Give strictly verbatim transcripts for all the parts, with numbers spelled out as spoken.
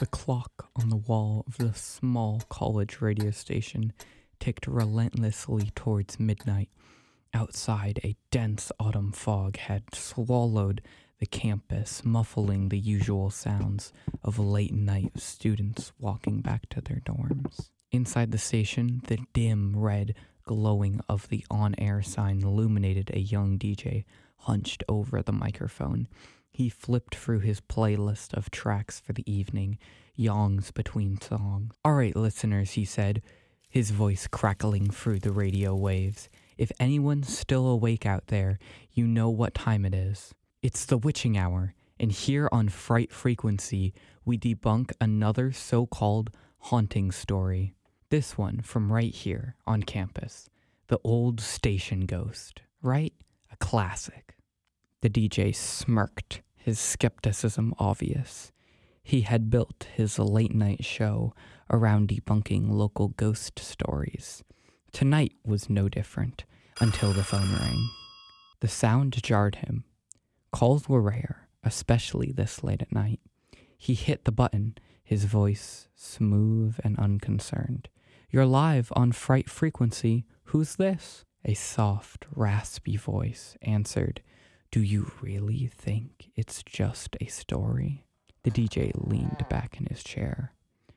The clock on the wall of the small college radio station ticked relentlessly towards midnight. Outside, a dense autumn fog had swallowed the campus, muffling the usual sounds of late-night students walking back to their dorms. Inside the station, the dim red glowing of the on-air sign illuminated a young D J hunched over the microphone. He flipped through his playlist of tracks for the evening, yawns between songs. "All right, listeners," he said, his voice crackling through the radio waves. "If anyone's still awake out there, you know what time it is. It's the witching hour, and here on Fright Frequency, we debunk another so-called haunting story. This one from right here on campus. The old station ghost, right? A classic." The D J smirked, his skepticism obvious. He had built his late-night show around debunking local ghost stories. Tonight was no different, until the phone rang. The sound jarred him. Calls were rare, especially this late at night. He hit the button, his voice smooth and unconcerned. "You're live on Fright Frequency. Who's this?" A soft, raspy voice answered. "Do you really think it's just a story?" The D J leaned back in his chair.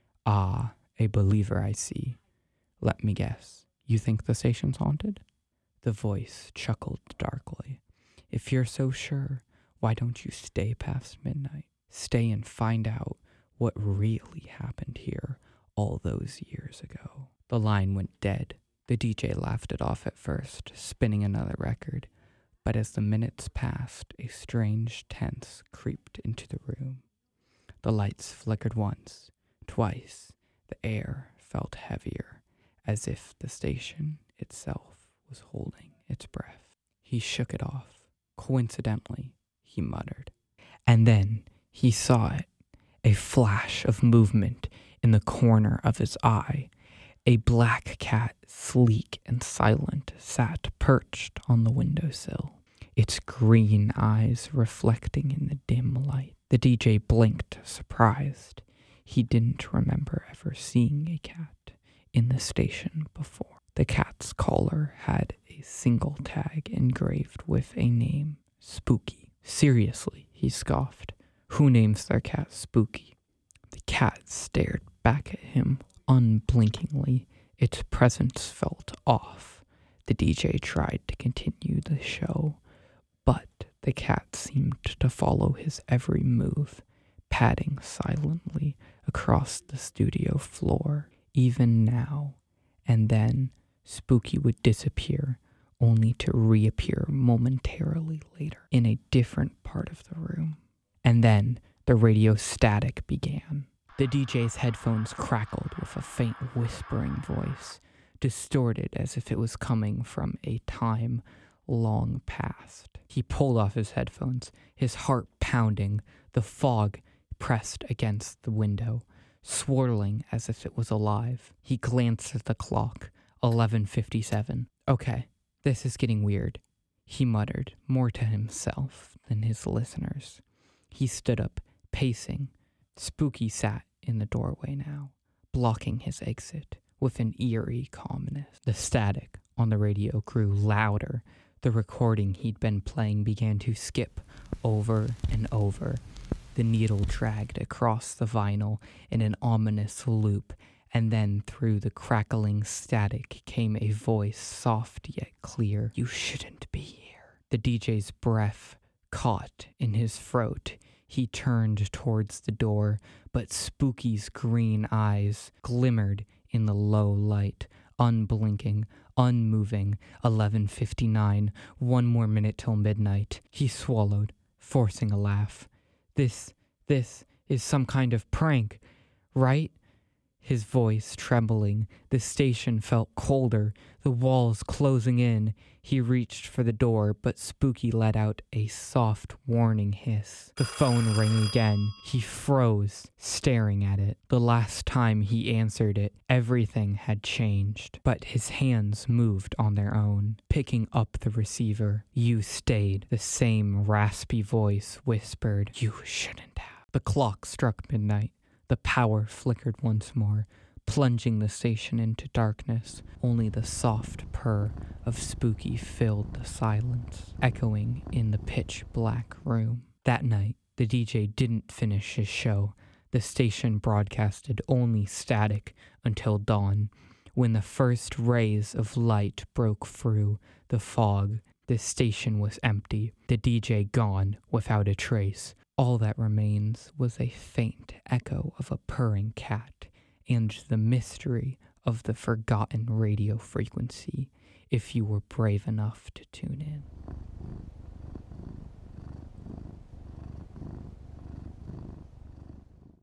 "Ah, a believer, I see. Let me guess. You think the station's haunted?" The voice chuckled darkly. "If you're so sure, why don't you stay past midnight? Stay and find out what really happened here all those years ago." The line went dead. The D J laughed it off at first, spinning another record. But as the minutes passed, a strange tense creeped into the room. The lights flickered once, twice. The air felt heavier, as if the station itself was holding its breath. He shook it off. "Coincidentally," he muttered. And then he saw it, a flash of movement in the corner of his eye. A black cat, sleek and silent, sat perched on the windowsill, its green eyes reflecting in the dim light. The D J blinked, surprised. He didn't remember ever seeing a cat in the station before. The cat's collar had a single tag engraved with a name, Spooky. "Seriously," he scoffed. "Who names their cat Spooky?" The cat stared back at him unblinkingly. Its presence felt off. The D J tried to continue the show, but the cat seemed to follow his every move, padding silently across the studio floor, even now. And then Spooky would disappear, only to reappear momentarily later in a different part of the room. And then the radio static began. The D J's headphones crackled with a faint whispering voice, distorted as if it was coming from a time long past. He pulled off his headphones, his heart pounding, the fog pressed against the window, swirling as if it was alive. He glanced at the clock, eleven fifty-seven. "Okay, this is getting weird," he muttered, more to himself than his listeners. He stood up, pacing. Spooky sat in the doorway now, blocking his exit with an eerie calmness. The static on the radio grew louder. The recording he'd been playing began to skip over and over. The needle dragged across the vinyl in an ominous loop, and then through the crackling static came a voice, soft yet clear. "You shouldn't be here." The D J's breath caught in his throat. He turned towards the door, but Spooky's green eyes glimmered in the low light, unblinking, unmoving. eleven fifty-nine, one more minute till midnight. He swallowed, forcing a laugh. This, this is some kind of prank, right? His voice trembling. The station felt colder, the walls closing in. He reached for the door, but Spooky let out a soft warning hiss. The phone rang again. He froze, staring at it. The last time he answered it, everything had changed, but his hands moved on their own, picking up the receiver. "You stayed," the same raspy voice whispered. "You shouldn't have." The clock struck midnight. The power flickered once more, plunging the station into darkness. Only the soft purr of Spooky filled the silence, echoing in the pitch-black room. That night, the D J didn't finish his show. The station broadcasted only static until dawn. When the first rays of light broke through the fog, the station was empty, the D J gone without a trace. All that remains was a faint echo of a purring cat and the mystery of the forgotten radio frequency, if you were brave enough to tune in.